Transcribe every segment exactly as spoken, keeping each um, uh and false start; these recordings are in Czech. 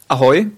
Ahoj,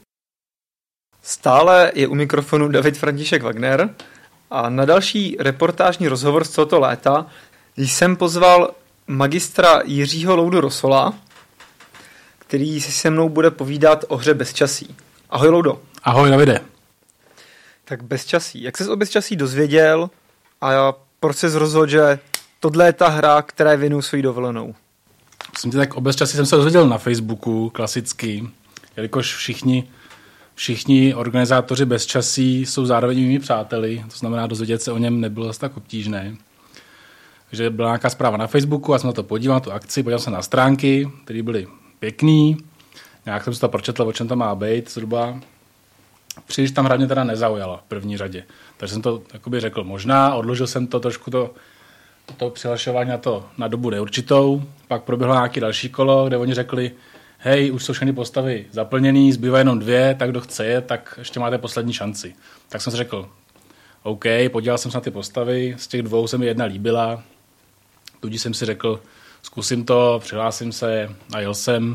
stále je u mikrofonu David František Wagner a na další reportážní rozhovor z tohoto léta jsem pozval magistra Jiřího Loudu Rosola, který si se mnou bude povídat o hře Bezčasí. Ahoj Loudo. Ahoj Davide. Tak Bezčasí. Jak ses o Bezčasí dozvěděl a proč ses rozhodl, že tohle je ta hra, která věnuju svojí dovolenou? Myslím tě, tak o Bezčasí jsem se dozvěděl na Facebooku, klasicky, jelikož všichni, všichni organizátoři Bezčasí jsou zároveň mými přáteli, to znamená, dozvědět se o něm nebylo zase tak obtížné. Takže byla nějaká zpráva na Facebooku, já jsem na to podíval, na tu akci, podíval jsem na stránky, které byly pěkný, nějak jsem si to pročetl, o čem to má být zhruba. Příliš tam hlavně teda nezaujala v první řadě. Takže jsem to jakoby řekl možná, odložil jsem to trošku to, to přihlašování na to na dobu neurčitou, pak proběhlo nějaký další kolo, kde oni řekli, hej, už jsou všechny postavy zaplněný, zbývá jenom dvě, tak kdo chce je, tak ještě máte poslední šanci. Tak jsem si řekl, OK, podíval jsem se na ty postavy, z těch dvou se mi jedna líbila, tudíž jsem si řekl, zkusím to, přihlásím se a jel jsem.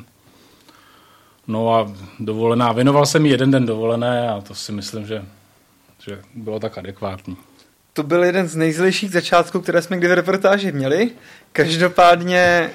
No a dovolená, věnoval jsem jí jeden den dovolené a to si myslím, že, že bylo tak adekvátní. To byl jeden z nejzlejších začátků, které jsme kdy v reportáži měli. Každopádně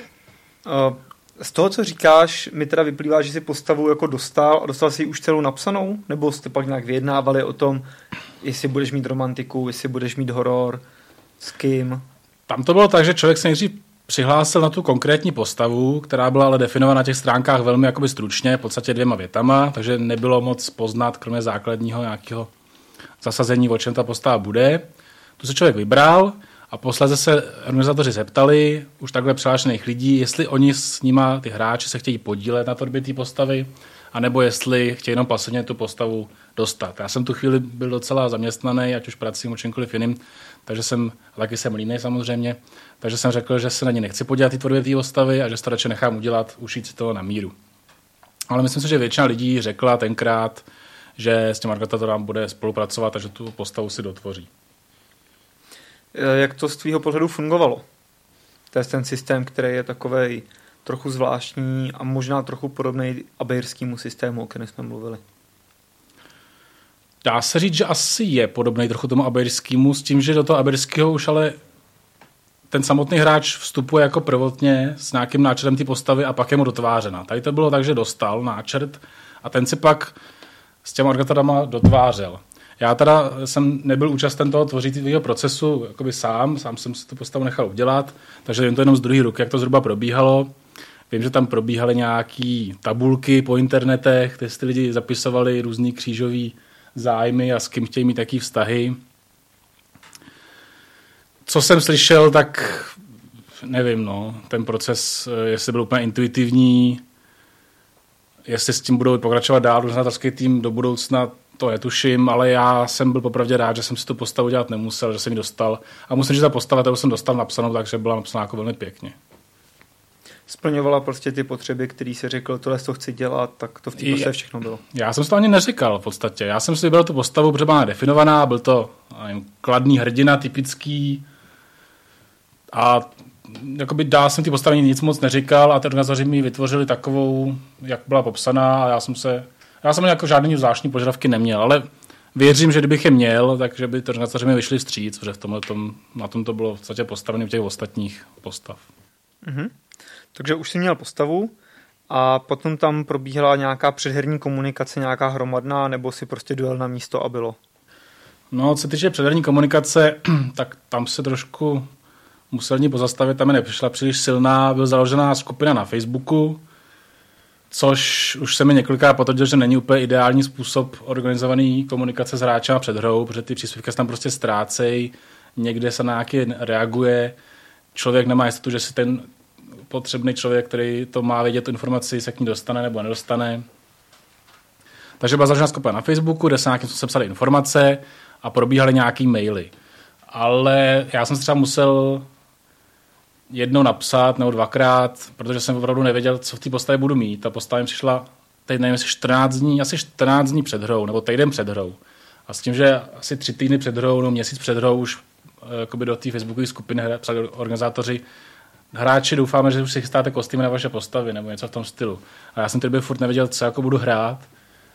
z toho, co říkáš, mi teda vyplývá, že si postavu jako dostal a dostal si ji už celou napsanou? Nebo jste pak nějak vyjednávali o tom, jestli budeš mít romantiku, jestli budeš mít horor, s kým? Tam to bylo tak, že člověk se nejdřív přihlásil na tu konkrétní postavu, která byla ale definovaná na těch stránkách velmi jakoby stručně, v podstatě dvěma větama, takže nebylo moc poznat, kromě základního nějakého zasazení, o čem ta postava bude. Tu se člověk vybral a posledně se organizátoři zeptali už takhle přihlášených lidí, jestli oni s nima, ty hráči, se chtějí podílet na tvorbě té postavy, anebo jestli chtějí jenom pasivně tu postavu dostat. Já jsem tu chvíli byl docela zaměstnaný, ať už prací nebo čemkoliv jiným, takže jsem, taky jsem línej samozřejmě, takže jsem řekl, že se na ně nechci podívat ty tvorbě té postavy a že se to radši nechám udělat, ušít si to na míru. Ale myslím si, že většina lidí řekla tenkrát, že s těm organizátorem bude spolupracovat a že tu postavu si dotvoří. Jak to z tvýho pohledu fungovalo? To je ten systém, který je takovej trochu zvláštní a možná trochu podobný abejrskému systému, o kterém jsme mluvili. Dá se říct, že asi je podobný trochu tomu abejrskému, s tím, že do toho abejrského už ale ten samotný hráč vstupuje jako prvotně s nějakým náčrtem té postavy a pak je mu dotvářena. Tady to bylo tak, že dostal náčrt a ten si pak s těma organizátorama dotvářel. Já teda jsem nebyl účasten toho tvořivého procesu jakoby sám, sám jsem si tu postavu nechal udělat, takže vím to jenom z druhé ruky, jak to zhruba probíhalo. Vím, že tam probíhaly nějaké tabulky po internetech, kde si lidi zapisovali různý křížový zájmy a s kým chtějí mít taký vztahy. Co jsem slyšel, tak nevím, no, ten proces, jestli byl úplně intuitivní, jestli s tím budou pokračovat dál organizátorský tým do budoucna, to netuším, ale já jsem byl popravdě rád, že jsem si tu postavu dělat nemusel, že jsem ji dostal. A musím říct, že ta postava, kterou jsem dostal napsanou, takže byla napsaná jako velmi pěkně. Splňovala prostě ty potřeby, který si řekl, tohle to chci dělat, tak to v té postavě všechno bylo. Já jsem si to ani neříkal v podstatě. Já jsem si vybral tu postavu, protože byla definovaná, byl to nevím, kladný hrdina, typický. A jakoby dál jsem ty postavě nic moc neříkal a ty organizátoři mi vytvořili takovou, jak byla popsaná a já jsem se... Já jsem jako žádný zvláštní požadavky neměl, ale věřím, že kdybych je měl, takže by to organizátoři mi vyšli vstříc, protože v tomhle tom, na tom to bylo v podstatě postavené v těch ostatních postav. Mhm. Takže už jsi měl postavu a potom tam probíhala nějaká předherní komunikace, nějaká hromadná, nebo si prostě dojel na místo a bylo? No, co týče předherní komunikace, tak tam se trošku musel ní pozastavit, tam mi nepřišla příliš silná, byla založená skupina na Facebooku, což už se mi několikrát potvrdil, že není úplně ideální způsob organizovaný komunikace s hráčem před hrou, protože ty příspěvky se tam prostě ztrácejí, někde se na nějaký reaguje, člověk nemá jistotu, že si ten potřebný člověk, který to má vědět, tu informaci, se k ní dostane nebo nedostane. Takže byla založena skupina na Facebooku, kde se nějakým způsobem psaly informace a probíhaly nějaký maily. Ale já jsem se třeba musel jednou napsat nebo dvakrát, protože jsem opravdu nevěděl, co v té postavě budu mít. Ta postava mi přišla, teď nevím, jestli čtrnáct dní, asi čtrnáct dní před hrou, nebo týden před hrou. A s tím, že asi tři týdny před hrou, nebo měsíc před hrou už jakoby do té facebookové skupiny psali organizátoři, hráči, doufáme, že už si chystáte kostýmy na vaše postavy, nebo něco v tom stylu. A já jsem tedy furt nevěděl, co jako budu hrát.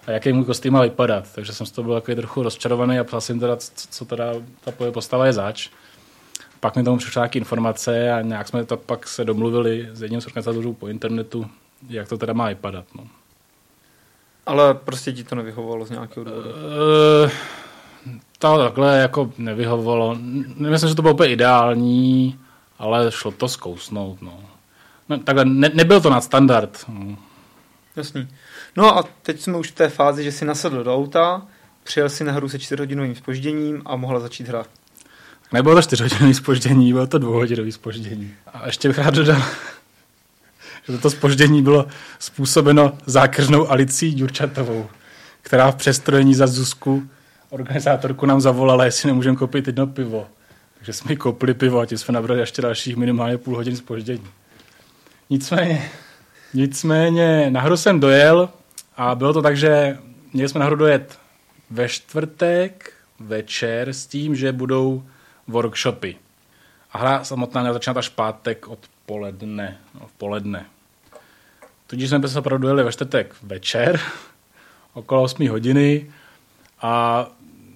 a jaký můj kostým má vypadat. Takže jsem z toho byl takový trochu rozčarovaný a psal jsem teda, co, co teda ta postava je zač. Pak mi tomu přišly nějaké informace a nějak jsme to pak se domluvili s jedním z organizátorů po internetu, jak to teda má vypadat. No. Ale prostě ti to nevyhovovalo z nějakého důvodu? Uh, to takhle jako nevyhovovalo. Nemyslím, že to bylo úplně ideální, ale šlo to zkousnout. No. No, takhle ne, nebyl to nadstandard. No. Jasný. No a teď jsme už v té fázi, že si nasedl do auta, přijel si na hru se čtyřhodinovým zpožděním a mohla začít hrát. Nebylo to čtyřhodinový zpoždění, bylo to dvouhodinový zpoždění. A ještě bych rád dodal, že toto zpoždění bylo způsobeno zákeřnou Alicí Ďurčatovou, která v přestrojení za Zuzku organizátorku nám zavolala, jestli nemůžeme koupit jedno pivo. Takže jsme jí koupili pivo a tím jsme nabrali ještě dalších minimálně půl hodin zpoždění. Nicméně, nicméně na hru jsem dojel a bylo to tak, že měli jsme na hru dojet ve čtvrtek večer s tím, že budou workshopy. A hra samotná měla začínat až pátek odpoledne. No, v poledne. Tudíž jsme se opravdu dojeli ve čtvrtek večer, okolo osmé hodiny a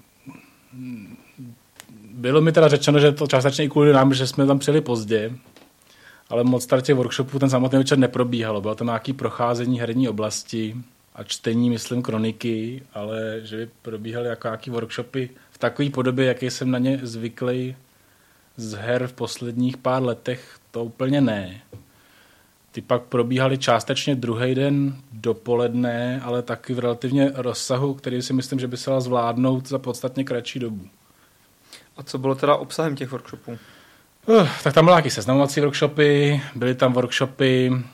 bylo mi teda řečeno, že to částečně i kvůli nám, že jsme tam přijeli pozdě, ale moc tady těch workshopů ten samotný večer neprobíhalo. Bylo tam nějaké procházení herní oblasti a čtení, myslím, kroniky, ale že by probíhaly jako nějaké workshopy v takové podobě, jaký jsem na ně zvyklý z her v posledních pár letech, to úplně ne. Ty pak probíhaly částečně druhý den dopoledne, ale taky v relativně rozsahu, který si myslím, že by se dal zvládnout za podstatně kratší dobu. A co bylo teda obsahem těch workshopů? Uh, tak tam byly nějaké seznamovací workshopy, byly tam workshopy uh,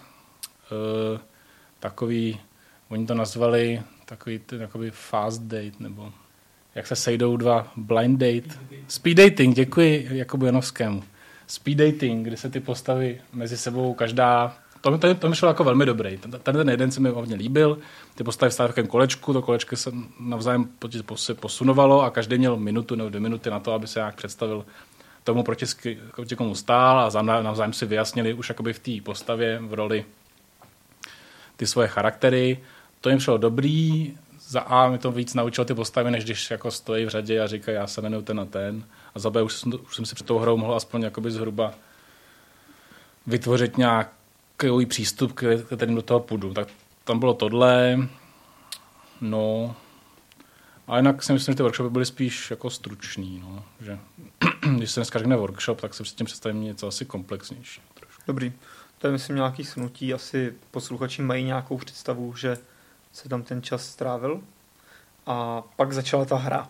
takový, oni to nazvali takový takový fast date, nebo jak se sejdou dva blind date. Speed dating, děkuji Jakubu Janovskému. Speed dating, kdy se ty postavy mezi sebou každá, to, to, to mi šlo jako velmi dobrý. Ten, ten jeden se mi hodně líbil, ty postavy stály v takovém kolečku, to kolečko se navzájem posunovalo a každý měl minutu nebo dvě minuty na to, aby se nějak představil tomu proti, proti komu stál a navzájem si vyjasnili už jakoby v té postavě v roli ty svoje charaktery. To jim šlo dobrý, za A mi to víc naučilo ty postavy, než když jako stojí v řadě a říkají, já se jmenuji ten a ten. A za B už jsem, už jsem si před tou hrou mohl aspoň jakoby zhruba vytvořit nějaký přístup, kterým do toho půjdu. Tak tam bylo tohle, no a jinak si myslím, že ty workshopy byly spíš jako stručný, no, že když se dneska řekne workshop, tak si s tím představím něco asi komplexnější. Trošku. Dobrý, to je myslím nějaký snutí, asi posluchači mají nějakou představu, že se tam ten čas strávil a pak začala ta hra.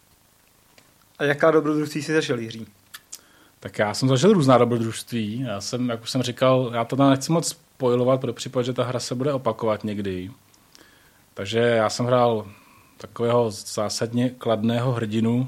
A jaká dobrodružství si zašel, Jiří? Tak já jsem zažil různá dobrodružství. Já jsem, jak už jsem říkal, já to tam nechci moc spojovat pro případ, že ta hra se bude opakovat někdy. Takže já jsem hrál takového zásadně kladného hrdinu,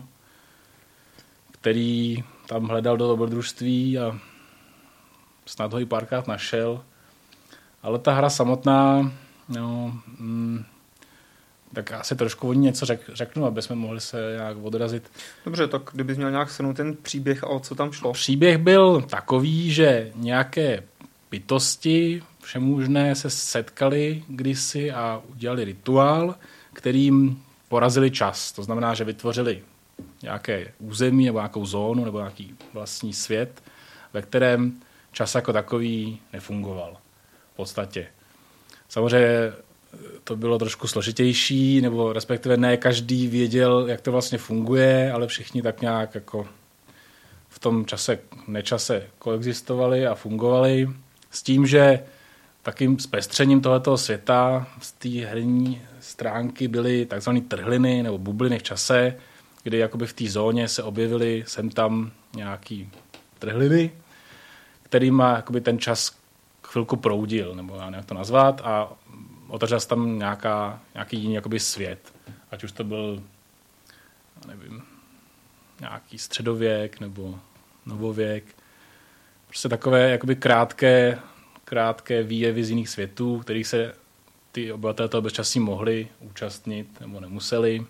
který tam hledal do dobrodružství a snad ho i párkrát našel. Ale ta hra samotná, no, mm, tak asi trošku o ní něco řek, řeknu, aby jsme mohli se nějak odrazit. Dobře, tak kdybys měl nějak shrnout ten příběh a o co tam šlo? Příběh byl takový, že nějaké bytosti všemožné se setkali kdysi a udělali rituál, kterým porazili čas. To znamená, že vytvořili nějaké území nebo nějakou zónu nebo nějaký vlastní svět, ve kterém čas jako takový nefungoval v podstatě. Samozřejmě to bylo trošku složitější, nebo respektive ne každý věděl, jak to vlastně funguje, ale všichni tak nějak jako v tom čase, nečase koexistovali a fungovali. S tím, že takým zpestřením tohoto světa z té herní stránky byly takzvané trhliny nebo bubliny v čase, kdy jakoby v té zóně se objevily sem tam nějaký trhliny, kterým jakoby ten čas chvilku proudil, nebo já nevím, jak to nazvat, a otevřel se tam nějaká, nějaký jiný jakoby svět. Ať už to byl, nevím, nějaký středověk nebo novověk. Prostě takové jakoby krátké, krátké výjevy z jiných světů, kterých se ty obyvatelé toho bezčasí mohli účastnit nebo nemuseli.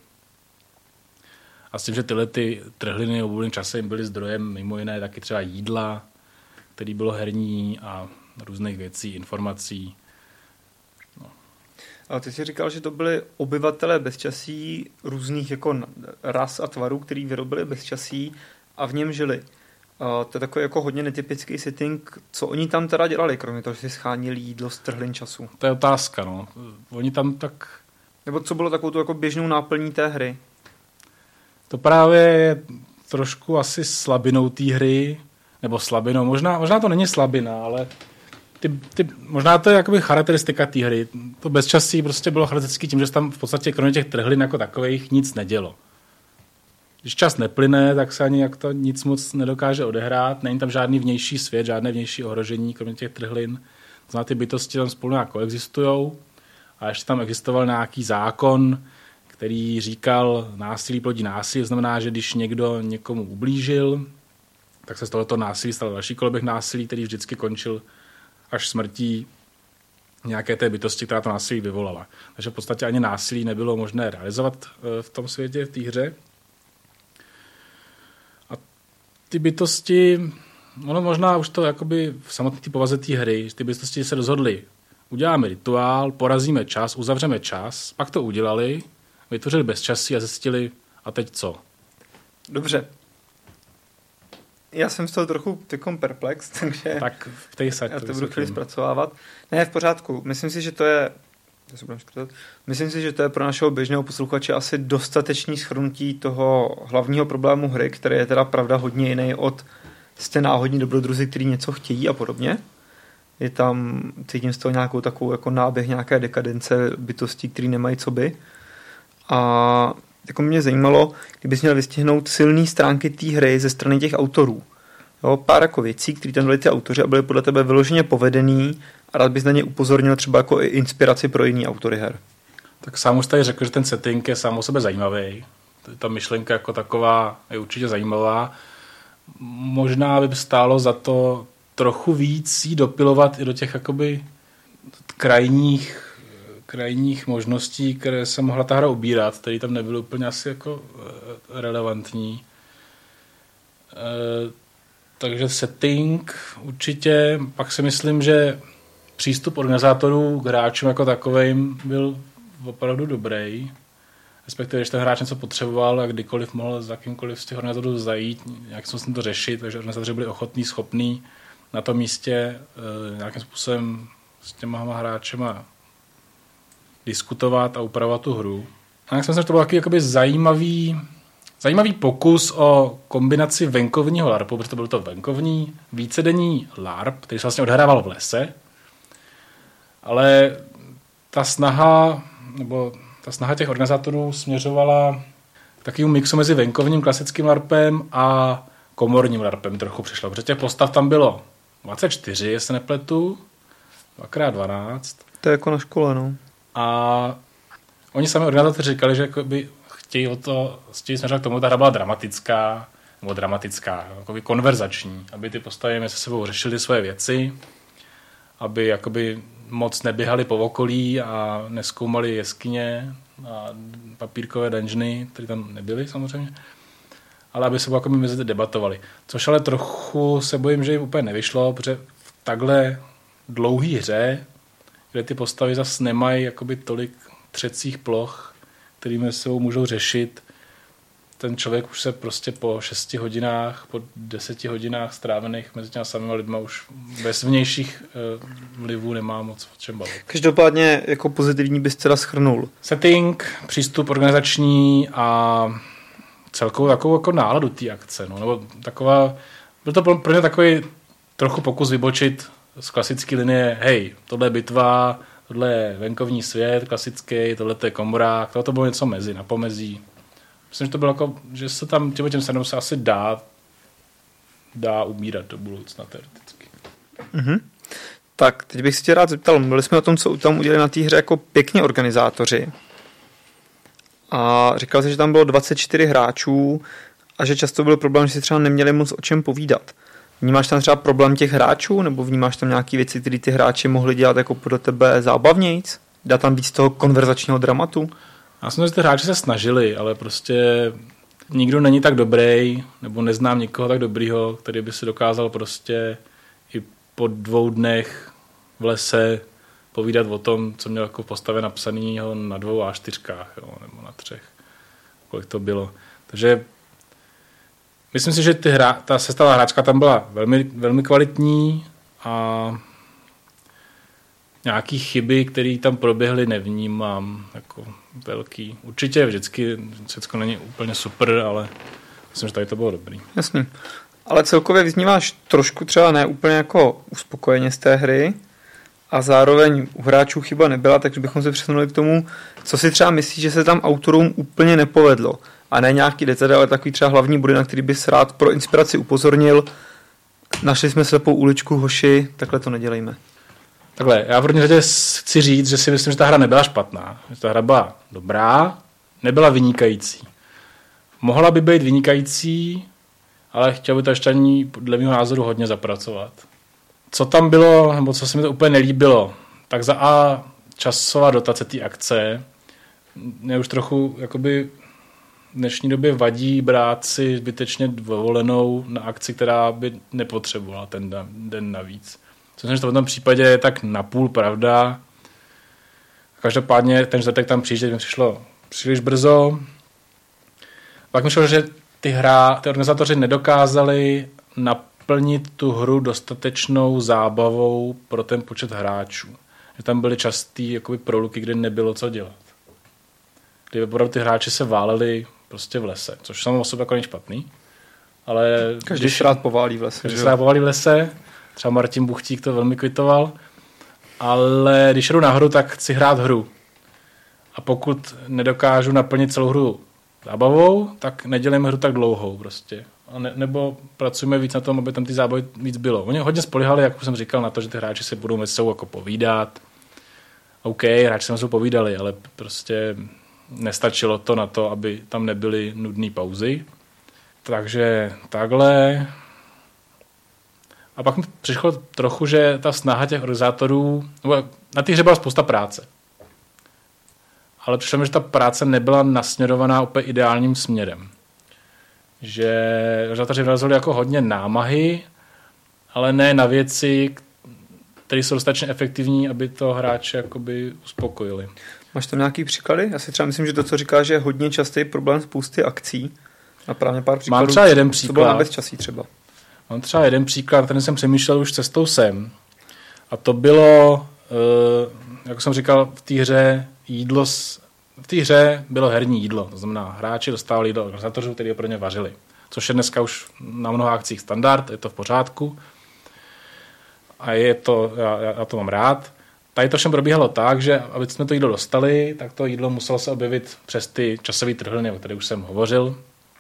A s tím, že tyhle ty trhliny o bubliny čase byly zdrojem mimo jiné taky třeba jídla, který bylo herní a různých věcí, informací. No. A ty jsi říkal, že to byli obyvatelé bezčasí různých jako ras a tvarů, který vyrobili bezčasí a v něm žili. A to je takový jako hodně netypický setting. Co oni tam teda dělali, kromě toho, že si schánili jídlo z trhlin času? To je otázka, no. Oni tam tak... Nebo co bylo takovou tu jako běžnou náplní té hry? To právě je trošku asi slabinou té hry, nebo slabinou, možná, možná to není slabina, ale ty, ty, možná to je jakoby charakteristika té hry. To bezčasí prostě bylo charakteristické tím, že tam v podstatě kromě těch trhlin jako takových nic nedělo. Když čas neplyne, tak se ani jak to nic moc nedokáže odehrát. Není tam žádný vnější svět, žádné vnější ohrožení, kromě těch trhlin. To znamená, ty bytosti tam spolu nějak koexistujou. A ještě tam existoval nějaký zákon, který říkal, násilí plodí násilí. To znamená, že když někdo někomu ublížil, tak se z tohoto násilí stal další koloběh násilí, který vždycky končil až smrtí nějaké té bytosti, která to násilí vyvolala. Takže v podstatě ani násilí nebylo možné realizovat v tom světě, v té hře. A ty bytosti, ono možná už to jakoby v samotné povaze té hry, ty bytosti se rozhodly, uděláme rituál, porazíme čas, uzavřeme čas, pak to udělali, vytvořili bezčasí a zjistili, a teď co? Dobře. Já jsem z toho trochu tykom perplex, takže tak v té saď, já to budu chvíli zpracovávat. Ne, v pořádku. Myslím si, že to je Myslím si, že to je pro našeho běžného posluchače asi dostatečný shrnutí toho hlavního problému hry, který je teda pravda hodně jiný od jste náhodní dobrodruzi, kteří něco chtějí a podobně. Je tam, cítím z toho nějakou takovou jako náběh nějaké dekadence bytostí, které nemají co by. A jako mě zajímalo, kdybys měl vystihnout silné stránky té hry ze strany těch autorů. Jo, pár jako věcí, které tam byly ty autoři a byly podle tebe vyloženě povedený a rád bys na ně upozornil třeba jako i inspiraci pro jiný autory her. Tak sám už tady řekl, že ten setting je sám o sebe zajímavý. Ta myšlenka jako taková je určitě zajímavá. Možná by stálo za to trochu víc jí dopilovat i do těch jakoby krajních, krajních možností, které se mohla ta hra ubírat, které tam nebyly úplně asi jako relevantní. E, takže setting určitě, pak si myslím, že přístup organizátorů k hráčům jako takovým byl opravdu dobrý. Respektive, když ten hráč něco potřeboval a kdykoliv mohl z jakýmkoliv z těch organizátorů zajít, nějakým způsobem to řešit, takže organizátoři byli ochotní, schopní na tom místě e, nějakým způsobem s těma hráčema diskutovat a upravovat tu hru. A já si myslím, že to byl takový jakoby zajímavý, zajímavý pokus o kombinaci venkovního LARPu, protože to byl to venkovní vícedenní LARP, který se vlastně odhrával v lese, ale ta snaha, nebo ta snaha těch organizátorů směřovala k takovému mixu mezi venkovním klasickým LARPem a komorním LARPem trochu přišlo, protože těch postav tam bylo dvacet čtyři, jestli nepletu, dva krát dvanáct. To je jako na škole, no. A oni sami organizátoři říkali, že by chtějí o to, chtějí směřovat k tomu, ta hra byla dramatická, nebo dramatická, jakoby konverzační, aby ty postavy mezi sebou řešily svoje věci, aby jakoby moc neběhali po okolí a nezkoumali jeskyně a papírkové dungeony, které tam nebyly samozřejmě, ale aby se jakoby mezi debatovali. Což ale trochu se bojím, že jim úplně nevyšlo, protože v takhle dlouhý hře, kde ty postavy zase nemají jakoby tolik třecích ploch, kterými se můžou řešit, ten člověk už se prostě po šesti hodinách, po deseti hodinách strávených mezi těma samými lidma už bez vnějších uh, vlivů nemá moc o čem bavit. Každopádně jako pozitivní bys teda shrnul. Setting, přístup organizační a celkovou takovou jako náladu té akce. No, nebo taková, byl to pro mě takový trochu pokus vybočit z klasické linie, hej, tohle je bitva, tohle je venkovní svět klasický, tohle je komorák, tohle to bylo něco mezi, na pomezí. Myslím, že to bylo jako, že se tam těm těm sedm se asi dá dá umírat do budoucna teoreticky. Mm-hmm. Tak, teď bych si tě rád zeptal, mluvili jsme o tom, co tam udělali na té hře jako pěkně organizátoři. A říkal jsi, že tam bylo dvacet čtyři hráčů a že často byl problém, že si třeba neměli moc o čem povídat. Vnímáš tam třeba problém těch hráčů, nebo vnímáš tam nějaké věci, které ty hráči mohli dělat jako podle tebe zábavnějc? Dá tam víc toho konverzačního dramatu? Já si myslím, že ty hráči se snažili, ale prostě nikdo není tak dobrý, nebo neznám nikoho tak dobrýho, který by si dokázal prostě i po dvou dnech v lese povídat o tom, co měl jako v postavě napsanýho na dvou á čtyřkách, jo, nebo na třech. Kolik to bylo. Takže myslím si, že ty hra, ta sestava hráčka tam byla velmi, velmi kvalitní a nějaký chyby, které tam proběhly, nevnímám jako velký. Určitě vždycky všechno není úplně super, ale myslím, že tady to bylo dobrý. Jasně. Ale celkově vyzníváš trošku třeba ne úplně jako uspokojeně z té hry a zároveň u hráčů chyba nebyla, takže bychom se přesunuli k tomu, co si třeba myslíš, že se tam autorům úplně nepovedlo. A ne nějaký detail, ale takový třeba hlavní body, na který bys rád pro inspiraci upozornil. Našli jsme slepou uličku, hoši, takhle to nedělejme. Takhle, já v první řadě chci říct, že si myslím, že ta hra nebyla špatná. Že ta hra byla dobrá, nebyla vynikající. Mohla by být vynikající, ale chtěl by to ještě ani podle mého názoru hodně zapracovat. Co tam bylo, nebo co se mi to úplně nelíbilo, tak za A časová dotace té akce. Mě už trochu jakoby v dnešní době vadí brát si zbytečně dovolenou na akci, která by nepotřebovala ten den navíc. Co jsem, že to v tom případě je tak napůl pravda. Každopádně ten čtvrtek tam přijíždět mi přišlo příliš brzo. Pak mi šlo, že ty, hra, ty organizátoři nedokázali naplnit tu hru dostatečnou zábavou pro ten počet hráčů. Že tam byly častý jakoby proluky, kde nebylo co dělat. Kdy opravdu ty hráči se váleli prostě v lese, což samo o sobě jako není špatný. Ale každý když rád poválí v lese. Každý rád poválí v lese. Třeba Martin Buchtík to velmi kvitoval. Ale když jdu na hru, tak chci hrát hru. A pokud nedokážu naplnit celou hru zábavou, tak nedělejme hru tak dlouhou prostě. A ne, nebo pracujeme víc na tom, aby tam ty zábavy víc bylo. Oni hodně spolíhali, jak jsem říkal, na to, že ty hráči se budou mezi sebou jako povídat. OK, hráči se mezi sebou povídali, ale prostě nestačilo to na to, aby tam nebyly nudné pauzy. Takže takhle. A pak mi přišlo trochu, že ta snaha těch organizátorů, na té hře byla spousta práce. Ale přišlo mi, že ta práce nebyla nasměrovaná úplně ideálním směrem. Že organizátoři vrazili jako hodně námahy, ale ne na věci, které jsou dostatečně efektivní, aby to hráče jakoby uspokojili. Máš tam nějaký příklady? Já si třeba myslím, že to, co říkáš, je hodně častý problém spousty akcí. A právě pár příkladů. Mám třeba jeden příklad. To bylo na bezčasí třeba. Mám třeba jeden příklad, který jsem přemýšlel už cestou sem. A to bylo, jak jsem říkal, v té hře jídlo, v té hře bylo herní jídlo. To znamená, hráči dostávali jídlo organizátorů, kteří ho pro ně vařili. Což je dneska už na mnoha akcích standard, je to v pořádku. A je to, já, já to mám rád. Tady to všem probíhalo tak, že aby jsme to jídlo dostali, tak to jídlo muselo se objevit přes ty časové trhliny, o kterých už jsem hovořil.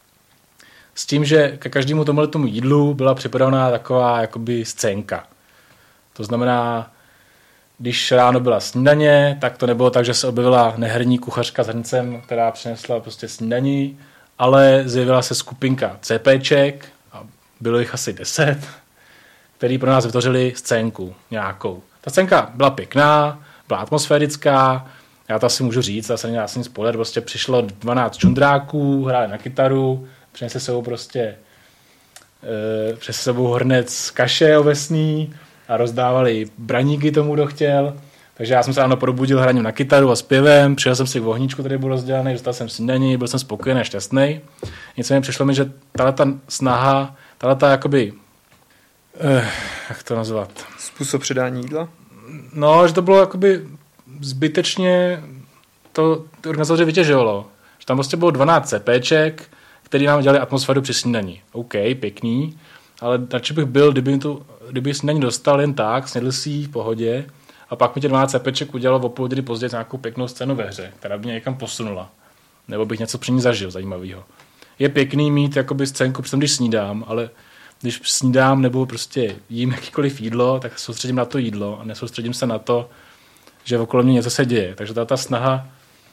S tím, že ke každému tomu tomu jídlu byla připravená taková jakoby scénka. To znamená, když ráno byla snídaně, tak to nebylo tak, že se objevila neherní kuchařka s hrncem, která přinesla prostě snídaní, ale zjevila se skupinka CPček a bylo jich asi deset, který pro nás vytvořili scénku nějakou. Ta scénka byla pěkná, byla atmosférická, já to asi můžu říct, já se nedá nic spoiler, prostě přišlo dvanáct čundráků, hráli na kytaru, přinesli sebou prostě e, přes sebou hrnec kaše ovesný a rozdávali braníky tomu, kdo chtěl. Takže já jsem se ráno probudil hraním na kytaru a zpěvem, přijel jsem si k ohníčku, který byl rozdělaný, dostal jsem snídaní, byl jsem spokojený a šťastný. Nicméně přišlo mi, že tato snaha, tato jakoby, eh, jak to nazvat? Způsob předání jídla? No, že to bylo jakoby zbytečně, to ty organizátoři vytěžovalo. Že tam prostě bylo dvanáct CPček, který nám dělali atmosféru při snídaní. OK, pěkný, ale radši bych byl, kdyby, to, kdyby snídaní dostal jen tak, snědl si ji v pohodě a pak mi tě dvanáct CPček udělalo o půl hodiny později nějakou pěknou scénu ve hře, která by mě někam posunula. Nebo bych něco při ní zažil zajímavého. Je pěkný mít jakoby scénku, protože když snídám, ale když snídám nebo prostě jím jakýkoliv jídlo, tak se soustředím na to jídlo a nesoustředím se na to, že okolo mě něco se děje. Takže ta, ta snaha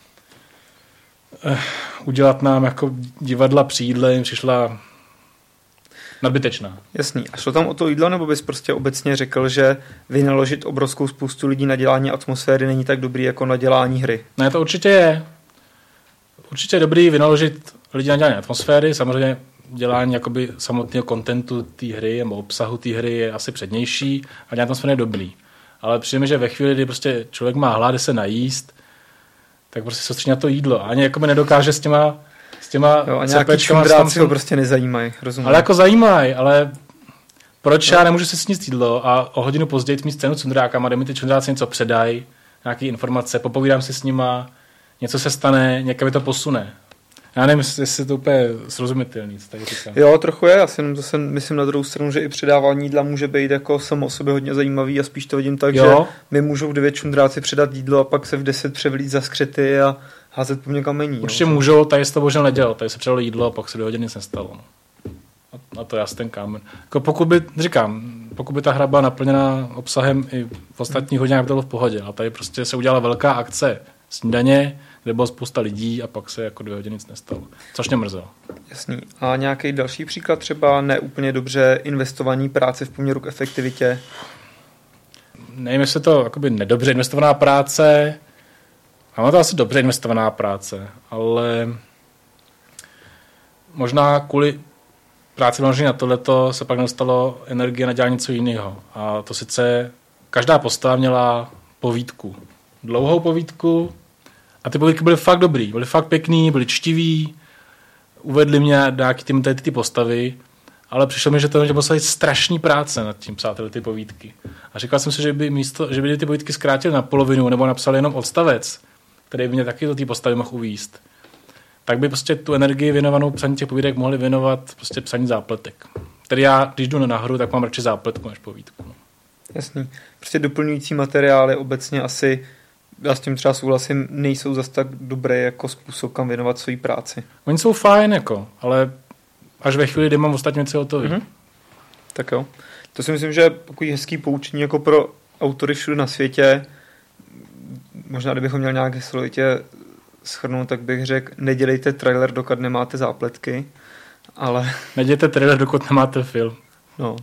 eh, udělat nám jako divadla při jídle jim přišla nadbytečná. Jasný. A šlo tam o to jídlo, nebo bys prostě obecně řekl, že vynaložit obrovskou spoustu lidí na dělání atmosféry není tak dobrý jako na dělání hry? Ne, to určitě je. Určitě je dobrý vynaložit lidi na dělání atmosféry. Samozřejmě dělání jakoby samotného kontentu té hry nebo obsahu té hry je asi přednější a dělání atmosféry je dobrý. Ale přijde, že ve chvíli, kdy prostě člověk má hlad, jde se najíst, tak prostě soustředí na to jídlo. A ani jakoby nedokáže s těma s těma jo, a nějaký čundráci ho prostě nezajímají, rozumím. Ale jako zajímají, ale proč no. já nemůžu si sníst jídlo a o hodinu později mít scénu čundrákama, kde mi ty čundráci něco předají, nějaké informace, popovídám si s nima, něco se stane, někam to posune. Já nevím, jestli je to úplně srozumitelný, co tady říkám. Jo, trochu je, já si jenom zase myslím na druhou stranu, že i předávání jídla může být jako samo o sobě hodně zajímavý a spíš to vidím tak, jo. že mi můžou v devět čundráci předat jídlo a pak se v deset převlít za skřety a házet po mě kamení. Určitě jo. můžou, tady se to bohužel nedělal, tady se předalo jídlo a pak se do hodiny nic nestalo. No. A, a to já ten kámen. Jako pokud by, říkám, pokud by ta hra byla naplněna obsahem i v ostatních hodinách, by to bylo v pohodě. A tady prostě se udělala velká akce snídaně, kde bylo spousta lidí a pak se jako dvě hodiny nic nestalo. Což mě mrzelo. Jasný. A nějaký další příklad třeba neúplně dobře investovaný práce v poměru k efektivitě? Nevím, jestli to jakoby nedobře investovaná práce. Máme to asi dobře investovaná práce, ale možná kvůli práci vložené na tohleto se pak nedostalo energie na dělat něco jiného. A to sice každá postava měla povídku. Dlouhou povídku a ty povídky byly fakt dobrý, byly fakt pěkný, byly čtivý, uvedli mě nějaký ty, ty, ty postavy, ale přišlo mi, že to bylo strašný práce nad tím psát ty povídky. A říkal jsem si, že by, místo, že by ty povídky zkrátili na polovinu nebo napsali jenom odstavec, který by mě taky do té postavy mohl uvízt, tak by prostě tu energii věnovanou psaní těch povídek mohli věnovat prostě psaní zápletek. Tedy já, když jdu na hru, tak mám radši zápletku než povídku. No. Jasný. Prostě doplňující materiály obecně asi, já s tím třeba souhlasím, nejsou zas tak dobré jako způsob, kam věnovat svoji práci. Oni jsou fajn, jako, ale až ve chvíli, kdy mám ostatní věci hotový. Mm-hmm. Tak jo. To si myslím, že pokud hezký poučení jako pro autory všude na světě, možná kdybychom měli nějaké slovitě shrnout, tak bych řekl, nedělejte trailer, dokud nemáte zápletky, ale... Nedělejte trailer, dokud nemáte film. No.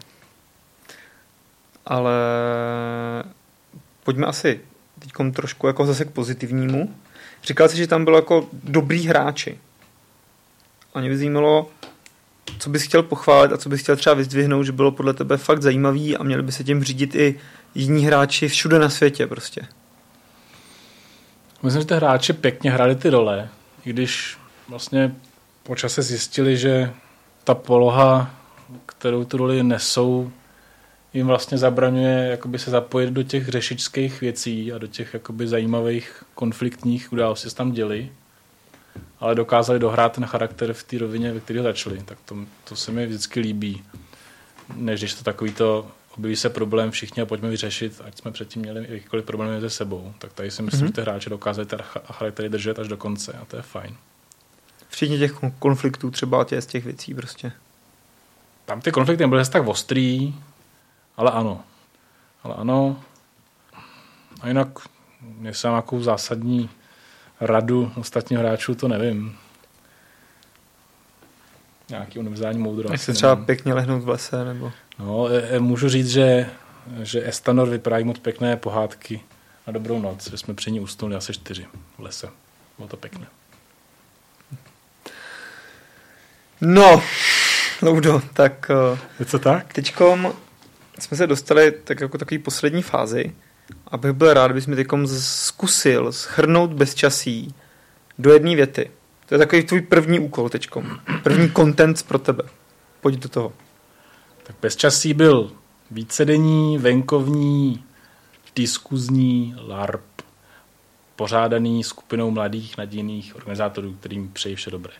Ale pojďme asi teďkom trošku jako zase k pozitivnímu. Říkal jsi, že tam bylo jako dobrý hráči. A mě by zajímalo, co bys chtěl pochválit a co bys chtěl třeba vyzdvihnout, že bylo podle tebe fakt zajímavý a měli by se tím řídit i jiní hráči všude na světě prostě. Myslím, že ty hráči pěkně hráli ty role, i když vlastně po čase zjistili, že ta poloha, kterou tu roli nesou, jim vlastně zabraňuje jakoby se zapojit do těch řešičských věcí a do těch jakoby zajímavých konfliktních událostí, se tam děli, ale dokázali dohrát ten charakter v té rovině, ve které začali. Tak to, to se mi vždycky líbí, než když to takový to objeví se problém všichni a pojďme vyřešit, ať jsme předtím měli jakýkoliv problémy mezi sebou. Tak tady si myslím, mm-hmm. že ty hráči dokázali ty charaktery držet až do konce a to je fajn. Všichni těch konfliktů třeba tě z těch věcí prostě. Tam ty konflikty nebyly tak ostrý, ale ano. Ale ano. A jinak, jestli mám nějakou zásadní radu ostatních hráčů, to nevím. Nějaký univerzální moudro. Jestli třeba nevím. Pěkně lehnout v lese, nebo... No, můžu říct, že, že Estanor vypráví moc pěkné pohádky na dobrou noc, že jsme při ní usnuli asi čtyři v lese. Bylo to pěkné. No, Loudo, tak... Je to tak? Teďkom jsme se dostali tak jako takový poslední fázi, abych byl rád, kdybys mi teďkom zkusil shrnout bezčasí do jedné věty. To je takový tvůj první úkol teďkom. První content pro tebe. Pojď do toho. Tak bezčasí byl vícedenní, venkovní, diskuzní LARP, pořádaný skupinou mladých nadějných organizátorů, kterým přeji vše dobré.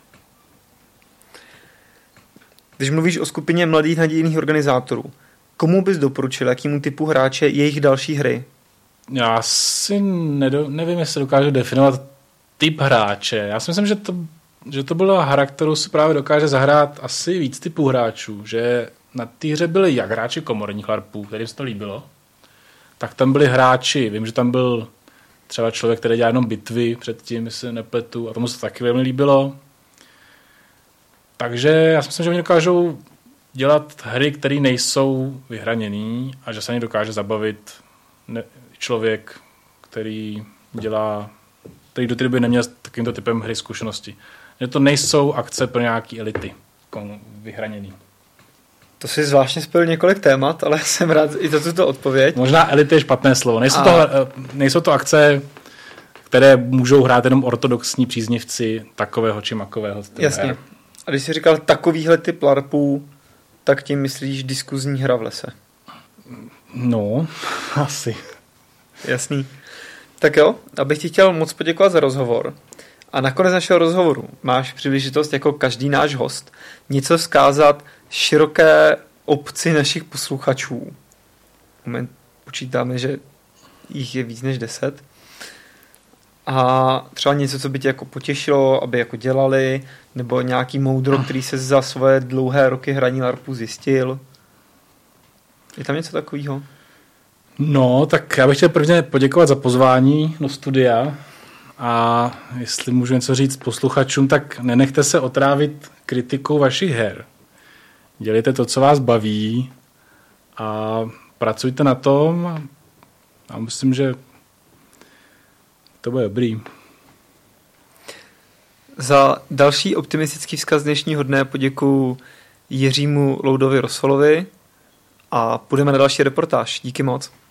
Když mluvíš o skupině mladých nadějných organizátorů, komu bys doporučil, jakýmu typu hráče jejich další hry? Já si nedo, nevím, jestli dokážu definovat typ hráče. Já si myslím, že to, že to byla hra, kterou si právě dokáže zahrát asi víc typů hráčů. Že na té hře byli jak hráči komorních larpů, kterým se to líbilo, tak tam byli hráči. Vím, že tam byl třeba člověk, který dělá jenom bitvy předtím, jestli se nepletu, a tomu se to taky velmi líbilo. Takže já si myslím, že oni dokážou dělat hry, které nejsou vyhraněný a že se ani dokáže zabavit ne, člověk, který dělá, který do té doby neměl s takovýmto typem hry zkušenosti. Že to nejsou akce pro nějaký elity vyhraněný. To si zvláštně spojil několik témat, ale jsem rád i za tuto odpověď. Možná elity je špatné slovo. Nejsou, A... to, nejsou to akce, které můžou hrát jenom ortodoxní příznivci takového či makového stylu. Jasně. Her. A když jsi říkal takovýhle typ larpů, tak tím myslíš diskuzní hra v lese. No, asi. Jasný. Tak jo, abych ti chtěl moc poděkovat za rozhovor. A nakonec našeho rozhovoru máš příležitost jako každý náš host něco vzkázat široké obci našich posluchačů. Moment, počítáme, že jich je víc než deset. A třeba něco, co by tě jako potěšilo, aby jako dělali, nebo nějaký moudro, který se za svoje dlouhé roky hraní larpů zjistil. Je tam něco takového? No, tak já bych chtěl prvně poděkovat za pozvání do studia a jestli můžu něco říct posluchačům, tak nenechte se otrávit kritikou vašich her. Dělejte to, co vás baví a pracujte na tom a myslím, že to bude dobrý. Za další optimistický vzkaz dnešního dne poděkuju Jiřímu Loudovi Rosolovi a půjdeme na další reportáž. Díky moc.